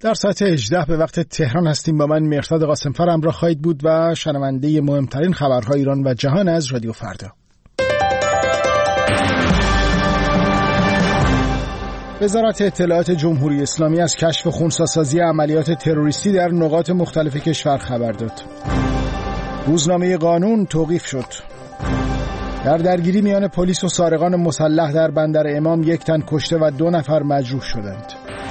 در ساعت 18 به وقت تهران هستیم. با من مهرداد قاسمفر همراه خواهید بود و شنونده مهمترین خبرهای ایران و جهان از رادیو فردا. وزارت اطلاعات جمهوری اسلامی از کشف خنثی‌سازی عملیات تروریستی در نقاط مختلف کشور خبر داد. روزنامه قانون توقیف شد. در درگیری میان پلیس و سارقان مسلح در بندر امام 1 تن کشته و 2 نفر مجروح شدند.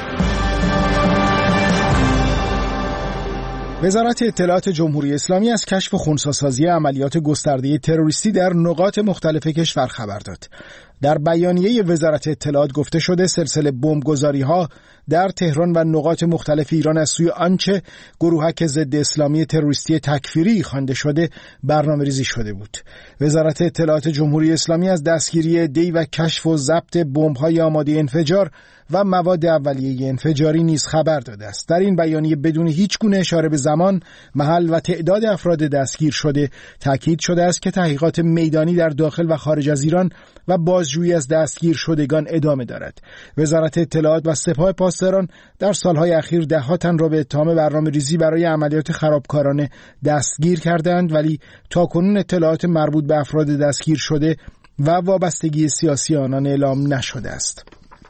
وزارت اطلاعات جمهوری اسلامی از کشف خنثی‌سازی عملیات گسترده تروریستی در نقاط مختلف کشور خبر داد. در بیانیه وزارت اطلاعات گفته شده سلسله بمبگذاری‌ها در تهران و نقاط مختلف ایران از سوی آنچه گروهک ضد اسلامی تروریستی تکفیری خوانده شده برنامه‌ریزی شده بود. وزارت اطلاعات جمهوری اسلامی از دستگیری عده‌ای و کشف و ضبط بمب‌های آماده انفجار و مواد اولیه انفجاری نیز خبر داده است. در این بیانیه بدون هیچ گونه اشاره به زمان، محل و تعداد افراد دستگیر شده تاکید شده است که تحقیقات میدانی در داخل و خارج از ایران و بازجویی از دستگیر شدگان ادامه دارد. وزارت اطلاعات و سپاه پاسداران در سالهای اخیر ده‌ها تن را به اتهام برنامه‌ریزی برای عملیات خرابکارانه دستگیر کردند، ولی تاکنون اطلاعات مربوط به افراد دستگیر شده و وابستگی سیاسی آنان اعلام نشده است.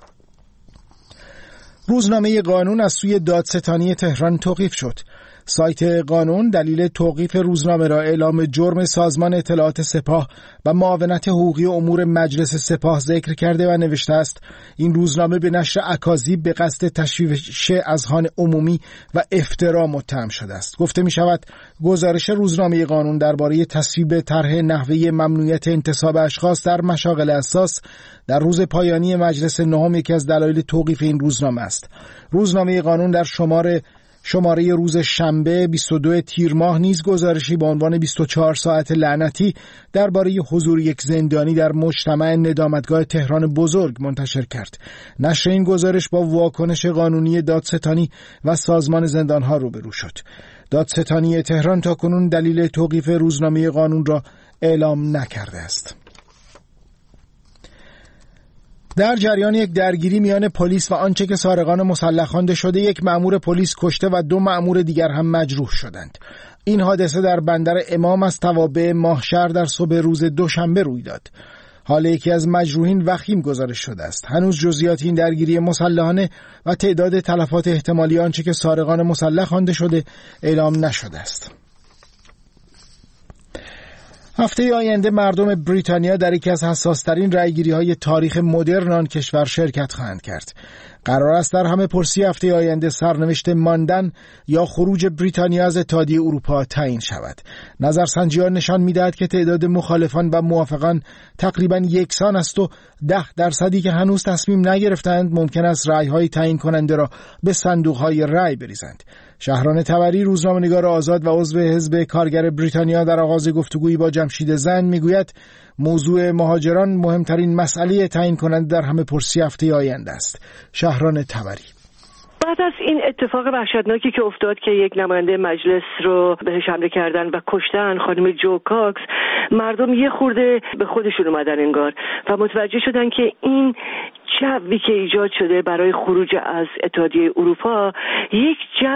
روزنامه قانون از سوی دادستانی تهران توقیف شد. سایت قانون دلیل توقیف روزنامه را اعلام جرم سازمان اطلاعات سپاه و معاونت حقوقی امور مجلس سپاه ذکر کرده و نوشته است این روزنامه به نشر اکاذیب به قصد تشویش اذهان عمومی و افترا متهم شده است. گفته می شود گزارش روزنامه قانون درباره تصویب طرح نحوه ممنوعیت انتصاب اشخاص در مشاغل اساس در روز پایانی مجلس نهم یکی از دلایل توقیف این روزنامه است. روزنامه قانون در شماره روز شنبه 22 تیر ماه نیز گزارشی با عنوان 24 ساعت لعنتی درباره حضور یک زندانی در مجتمع ندامتگاه تهران بزرگ منتشر کرد. نشر این گزارش با واکنش قانونی دادستانی و سازمان زندانها روبرو شد. دادستانی تهران تاکنون دلیل توقیف روزنامه قانون را اعلام نکرده است. در جریان یک درگیری میان پلیس و آنچه که سارقان مسلح خوانده شده 1 مأمور پلیس کشته و 2 مأمور دیگر هم مجروح شدند. این حادثه در بندر امام از توابع ماهشهر در صبح روز دوشنبه روی داد. حال یکی از مجروحین وخیم گزارش شده است. هنوز جزئیات این درگیری مسلحانه و تعداد تلفات احتمالی آنچه که سارقان مسلح خوانده شده اعلام نشده است. هفته آینده مردم بریتانیا در یکی از حساس‌ترین رأیگیری‌های تاریخ مدرن آن کشور شرکت خواهند کرد. قرار است در همه پرسی هفته آینده سرنوشت ماندن یا خروج بریتانیا از اتحادیه اروپا تعیین شود. نظرسنجی‌ها نشان می‌دهد که تعداد مخالفان و موافقان تقریباً یکسان است و 10% که هنوز تصمیم نگرفتند ممکن است رأی‌های تعیین کننده را به صندوق‌های رأی بریزند. شهران تبری، روزنامه‌نگار آزاد و عضو حزب کارگر بریتانیا، در آغاز گفتگویی با جمشید زند میگوید موضوع مهاجران مهمترین مسئله تعیین کننده در همه پرسی هفته آینده است. شهران تبری: بعد از این اتفاق وحشتناکی که افتاد که یک نماینده مجلس رو بهش حمله کردن و کشتن، خانم جو کاکس، مردم یه خورده به خودشون اومدن انگار و متوجه شدن که این جوی که ایجاد شده برای خروج از اتحادیه اروپا یک جو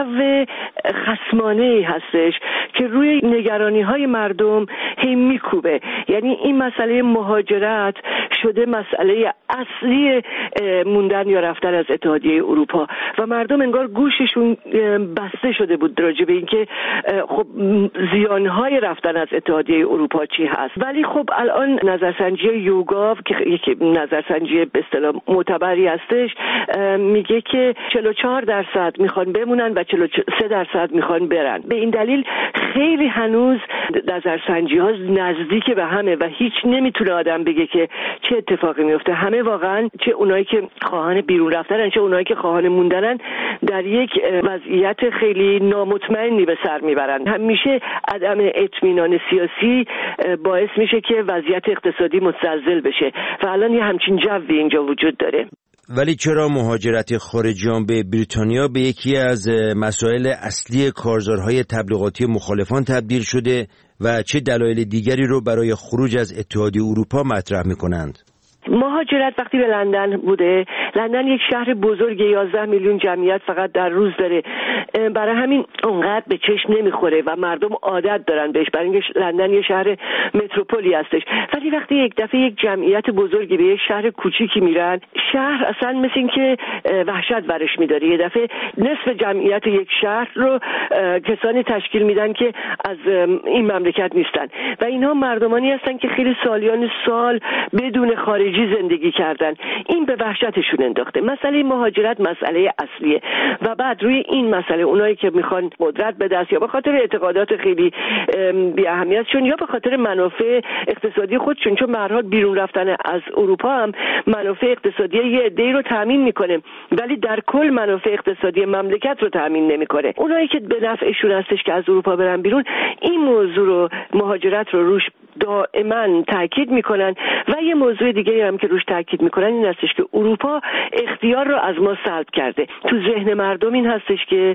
خصمانه‌ای هستش که روی نگرانی‌های مردم هی میکوبه. یعنی این مسئله مهاجرت شده مسئله اصلی موندن یا رفتن از اتحادیه اروپا و مردم انگار گوششون بسته شده بود راجع به اینکه خب زیان‌های رفتن از اتحادیه اروپا چی هست. ولی خب الان نظرسنجی یوگاو که یک نظرسنجی به اصطلاح معتبری هستش میگه که 44% میخوان بمونن و 43% میخوان برن. به این دلیل خیلی هنوز نظرسنجی ها نزدیک به همه و هیچ نمیتونه آدم بگه که چه اتفاقی میفته. همه واقعا چه اونایی که خواهان بیرون رفتنن چه اونایی که خواهان موندنن در یک وضعیت خیلی نامطمئنی به سر میبرن. همیشه عدم اطمینان سیاسی باعث میشه که وضعیت اقتصادی متزلزل بشه و الان یه همچین جوی اینجا وجود داره. ولی چرا مهاجرت خارجیان به بریتانیا به یکی از مسائل اصلی کارزارهای تبلیغاتی مخالفان تبدیل شده و چه دلایل دیگری رو برای خروج از اتحادیه اروپا مطرح می‌کنند؟ مهاجرت وقتی به لندن بوده، لندن یک شهر بزرگ 11 میلیون جمعیت فقط در روز داره، برای همین اونقدر به چشم نمیخوره و مردم عادت دارن بهش، برای اینکه لندن یه شهر متروپولی هستش. ولی وقتی یک دفعه یک جمعیت بزرگی به یک شهر کوچیکی میرن، شهر اصلا مثل این که وحشت برش میداره. یه دفعه نصف جمعیت یک شهر رو کسانی تشکیل میدن که از این مملکت نیستن و اینها مردمانی هستن که خیلی سالیان سال بدون خارجی زندگی کردن. این به وحشتشون انداخته. مسئله مهاجرت مسئله اصلیه و بعد روی این مسئله اونایی که میخوان قدرت به دست یا به خاطر اعتقادات خیلی بی اهمیتشون یا به خاطر منافع اقتصادی خودشون، چون به هر حال بیرون رفتن از اروپا هم منافع اقتصادی یه عده‌ای رو تامین میکنه ولی در کل منافع اقتصادی مملکت رو تامین نمیکنه. اونایی که به نفعشون هستش که از اروپا برن بیرون، این موضوع رو مهاجرت رو روش دائما تاکید میکنن و یه موضوع دیگه هم که روش تاکید میکنن این هستش که اروپا اختیار رو از ما سلب کرده. تو ذهن مردم این هستش که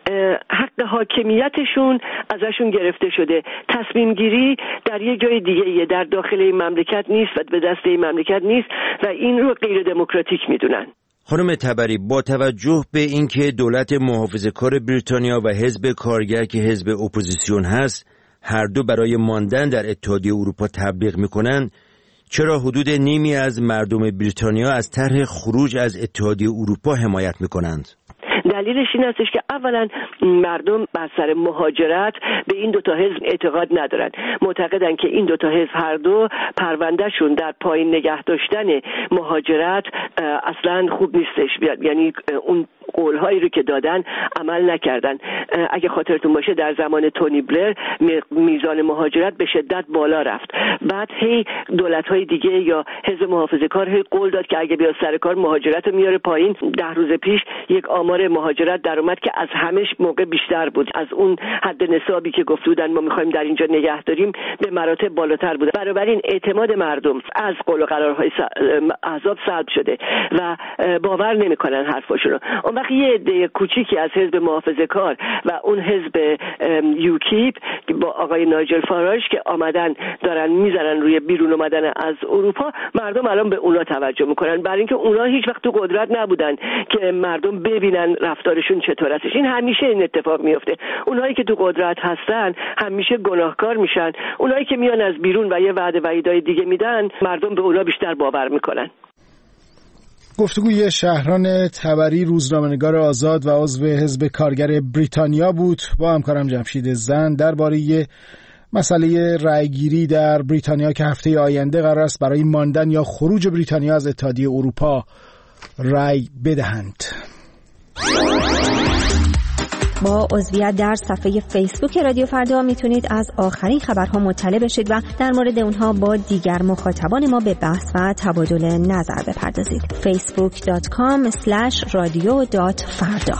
حق حاکمیتشون ازشون گرفته شده. تصمیم گیری در یه جای دیگه در داخل این مملکت نیست و به دست این مملکت نیست و این رو غیر دموکراتیک میدونن. خانم تبری، با توجه به اینکه دولت محافظه‌کار بریتانیا و حزب کارگر که حزب اپوزیسیون هست هر دو برای ماندن در اتحادیه اروپا تبلیغ میکنن، چرا حدود نیمی از مردم بریتانیا از طرح خروج از اتحادیه اروپا حمایت میکنند؟ دلیلش این هستش که اولا مردم بر سر مهاجرت به این دوتا حزب اعتقاد ندارن. معتقدن که این دوتا حزب هر دو پروندهشون در پایین نگه داشتن مهاجرت اصلا خوب نیستش، یعنی اون قولهایی رو که دادن عمل نکردن. اگه خاطرتون باشه در زمان تونی بلر میزان مهاجرت به شدت بالا رفت، بعد هی دولت‌های دیگه یا حزب محافظه‌کار هی قول داد که اگه بیا سر کار مهاجرت رو میاره پایین. 10 روز پیش یک آمار مهاجرت در اومد که از همش موقع بیشتر بود، از اون حد نصابی که گفته بودن ما می‌خوایم در اینجا نگه داریم به مراتب بالاتر بود. بنابراین اعتماد مردم از قول و قرارهای احزاب سلب شده و باور نمی‌کنن حرفاشون رو. اون وقت یه عده کوچیکی از حزب محافظه‌کار و اون حزب یوکیپ با آقای نایجل فاراج که آمدن دارن میزنن روی بیرون اومدن از اروپا، مردم الان به اونا توجه میکنن، برای اینکه اونا هیچ وقت تو قدرت نبودن که مردم ببینن رفتارشون چطور هستش. این همیشه این اتفاق میفته. اونایی که تو قدرت هستن همیشه گناهکار میشن، اونایی که میان از بیرون و یه وعده وعیدای دیگه میدن مردم به اونا بیشتر باور میکنن. گفتگوی شهران تبری، روزنامه‌نگار آزاد و عضو حزب کارگر بریتانیا بود، با همکارم جمشید زند درباره مسئله رأیگیری در بریتانیا که هفته آینده قرار است برای ماندن یا خروج بریتانیا از اتحادیه اروپا رأی بدهند. با عضویت در صفحه فیسبوک رادیو فردا میتونید از آخرین خبرها مطلع بشید و در مورد اونها با دیگر مخاطبان ما به بحث و تبادل نظر بپردازید. facebook.com/radio.farda.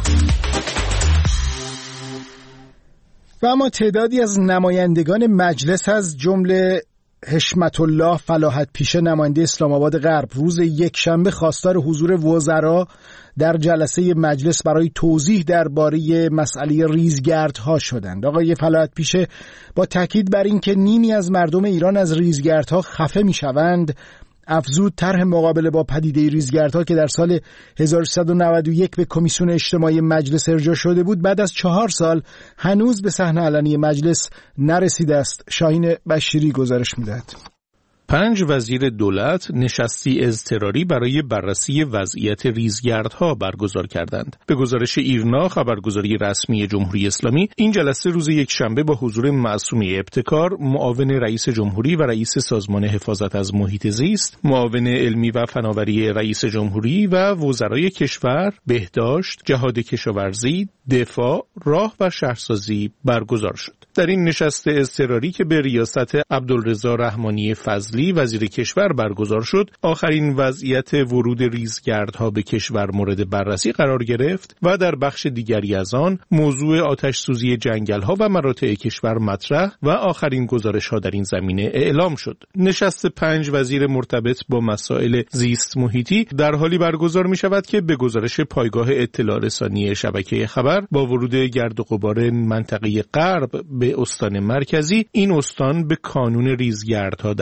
و اما تعدادی از نمایندگان مجلس از جمله حشمت الله فلاحت پیشه نماینده اسلام آباد غرب روز یکشنبه خواستار حضور وزرا در جلسه مجلس برای توضیح درباره مسئله ریزگردها شدند. آقای فلاحت پیشه با تاکید بر این که نیمی از مردم ایران از ریزگردها خفه میشوند افزود طرح مقابله با پدیده ریزگردها که در سال 1391 به کمیسیون اجتماعی مجلس ارجاع شده بود بعد از 4 سال هنوز به صحنه علنی مجلس نرسیده است. شاهین بشیری گزارش می‌دهد. 5 وزیر دولت نشستی اضطراری برای بررسی وضعیت ریزگردها برگزار کردند. به گزارش ایرنا خبرگزاری رسمی جمهوری اسلامی، این جلسه روز یکشنبه با حضور معصومه ابتکار، معاون رئیس جمهوری و رئیس سازمان حفاظت از محیط زیست، معاون علمی و فناوری رئیس جمهوری و وزرای کشور، بهداشت، جهاد کشاورزی، دفاع، راه و شهرسازی برگزار شد. در این نشست اضطراری که به ریاست عبدالرضا رحمانی فضلی وزیر کشور برگزار شد، آخرین وضعیت ورود ریزگردها به کشور مورد بررسی قرار گرفت و در بخش دیگری از آن موضوع آتش سوزی جنگل‌ها و مراتع کشور مطرح و آخرین گزارش‌ها در این زمینه اعلام شد. نشست 5 وزیر مرتبط با مسائل زیست محیطی در حالی برگزار می‌شود که به گزارش پایگاه اطلاع رسانی شبکه خبر با ورود گرد و غبار منطقه غرب به استان مرکزی، این استان به کانون ریزگردها در کشور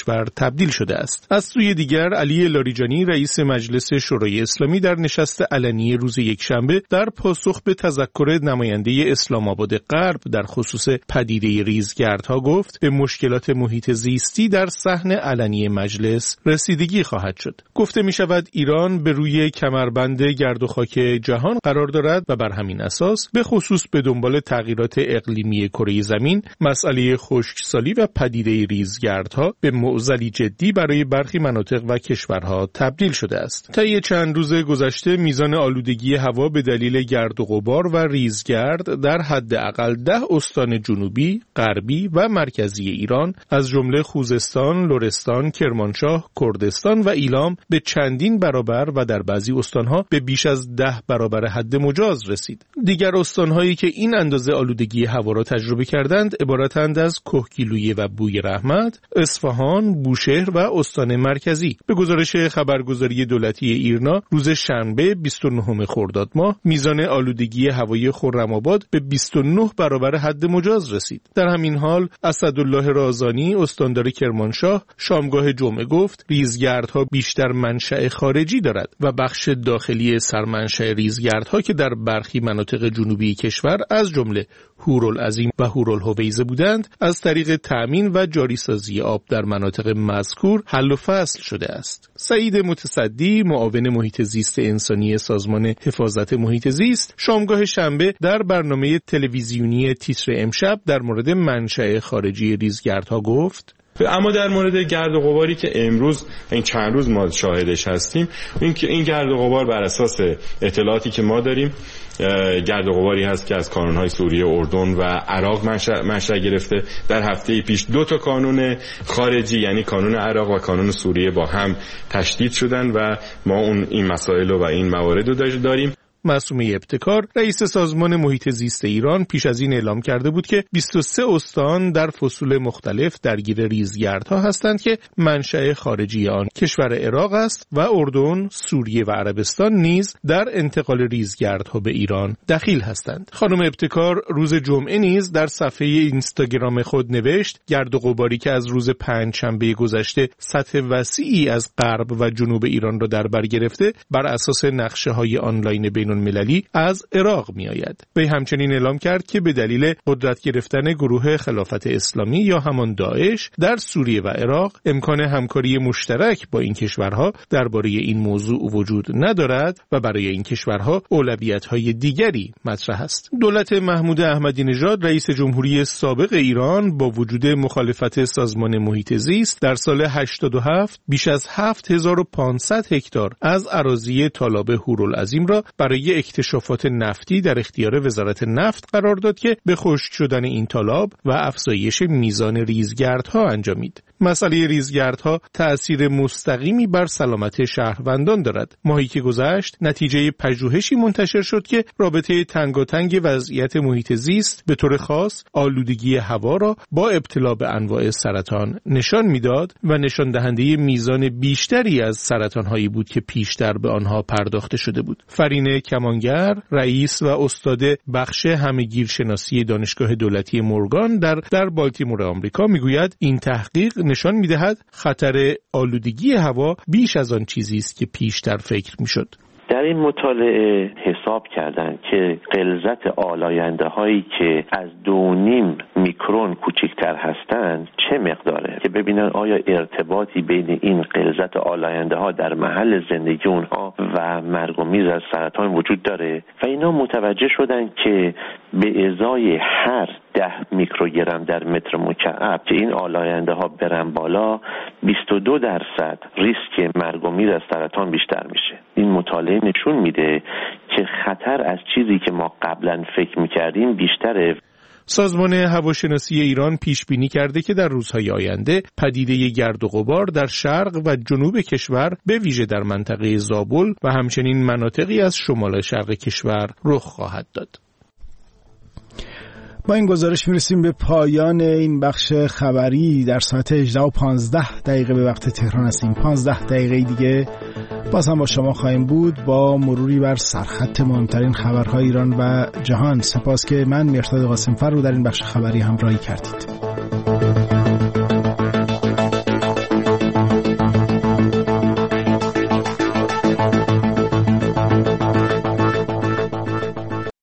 کشور تبدیل شده است. از سوی دیگر علی لاریجانی رئیس مجلس شورای اسلامی در نشست علنی روز یکشنبه در پاسخ به تذکر نماینده اسلام آباد غرب در خصوص پدیده ریزگردها گفت به مشکلات محیط زیستی در صحن علنی مجلس رسیدگی خواهد شد. گفته می شود ایران به روی کمربند گرد و خاک جهان قرار دارد و بر همین اساس به خصوص به دنبال تغییرات اقلیمی کره زمین مسئله خشکسالی و پدیده ریزگردها به معضلی جدی برای برخی مناطق و کشورها تبدیل شده است. طی چند روز گذشته میزان آلودگی هوا به دلیل گرد و غبار و ریزگرد در حداقل 10 استان جنوبی، غربی و مرکزی ایران از جمله خوزستان، لرستان، کرمانشاه، کردستان و ایلام به چندین برابر و در بعضی استانها به بیش از 10 برابر حد مجاز رسید. دیگر استانهایی که این اندازه آلودگی هوا را تجربه کردند عبارتند از کهگیلویه و بوی رحمت، اصفهان، بوشهر و استان مرکزی. به گزارش خبرگزاری دولتی ایرنا روز شنبه 29 خرداد ماه میزان آلودگی هوایی خرم‌آباد به 29 برابر حد مجاز رسید. در همین حال اسدالله رازانی استاندار کرمانشاه شامگاه جمعه گفت ریزگردها بیشتر منشأ خارجی دارد و بخش داخلی سرمنشأ ریزگردها که در برخی مناطق جنوبی کشور از جمله هورالعظیم و هورالهویزه بودند از طریق تأمین و جاریسازی آب در مناطق مذکور حل و فصل شده است. سعید متصدی معاون محیط زیست انسانی سازمان حفاظت محیط زیست شامگاه شنبه در برنامه تلویزیونی تیتر امشب در مورد منشأ خارجی ریزگردها گفت: اما در مورد گرد و غباری که امروز این چند روز ما شاهدش هستیم، این گرد و غبار بر اساس اطلاعاتی که ما داریم گرد و غباری هست که از کانون‌های سوریه، اردن و عراق منشأ گرفته. در هفته پیش 2 تا کانون خارجی یعنی کانون عراق و کانون سوریه با هم تشدید شدن و ما این مسائل و این موارد رو داریم. معصومه ابتکار رئیس سازمان محیط زیست ایران پیش از این اعلام کرده بود که 23 استان در فصول مختلف درگیر ریزگردها هستند که منشأ خارجی آن کشور عراق است و اردن، سوریه و عربستان نیز در انتقال ریزگردها به ایران دخیل هستند. خانم ابتکار روز جمعه نیز در صفحه اینستاگرام خود نوشت گرد و غباری که از روز پنجشنبه گذشته سطح وسیعی از غرب و جنوب ایران را در بر گرفته بر اساس نقشه‌های آنلاین بین المللی از عراق می آید. وی همچنین اعلام کرد که به دلیل قدرت گرفتن گروه خلافت اسلامی یا همان داعش در سوریه و عراق امکان همکاری مشترک با این کشورها درباره این موضوع وجود ندارد و برای این کشورها اولویت‌های دیگری مطرح است. دولت محمود احمدی نژاد رئیس جمهوری سابق ایران با وجود مخالفت سازمان محیط زیست در سال 87 بیش از 7500 هکتار از اراضی تالاب هورالعظیم را برای اکتشافات نفتی در اختیار وزارت نفت قرار داد که به خشک شدن این تالاب و افزایش میزان ریزگردها انجامید. مسئله ریزگردها تأثیر مستقیمی بر سلامت شهروندان دارد. ماهی که گذشت نتیجه پژوهشی منتشر شد که رابطه تنگاتنگ وضعیت محیط زیست به طور خاص آلودگی هوا را با ابتلا به انواع سرطان نشان میداد و نشان دهنده میزان بیشتری از سرطان‌هایی بود که پیشتر به آنها پرداخته شده بود. فرین کمانگر رئیس و استاد بخش همه‌گیرشناسی دانشگاه دولتی مورگان در بالتیمور آمریکا میگوید این تحقیق نشان می‌دهد خطر آلودگی هوا بیش از آن چیزی است که پیشتر فکر می‌شد. در این مطالعه حساب کردند که غلظت آلاینده هایی که از 2.5 میکرون کوچکتر هستند چه مقداره، که ببینن آیا ارتباطی بین این غلظت آلاینده ها در محل زندگی اونها و مرگ و میز از سرطان وجود داره و اینا متوجه شدن که به ازای هر 10 میکروگرم در متر مکعب که این آلاینده ها برن بالا 22% ریسک مرگ و میر از سرطان بیشتر میشه. این مطالعه نشون میده که خطر از چیزی که ما قبلا فکر میکردیم بیشتره. سازمان هواشناسی ایران پیش بینی کرده که در روزهای آینده پدیده گرد و غبار در شرق و جنوب کشور به ویژه در منطقه زابل و همچنین مناطقی از شمال شرق کشور رخ خواهد داد. با این گزارش میرسیم به پایان این بخش خبری. در ساعت 18:15 به وقت تهران هستیم. 15 دقیقه دیگه باز هم با شما خواهیم بود با مروری بر سرخط مهمترین خبرهای ایران و جهان. سپاس که من مرداد قاسمفر رو در این بخش خبری همراهی کردید.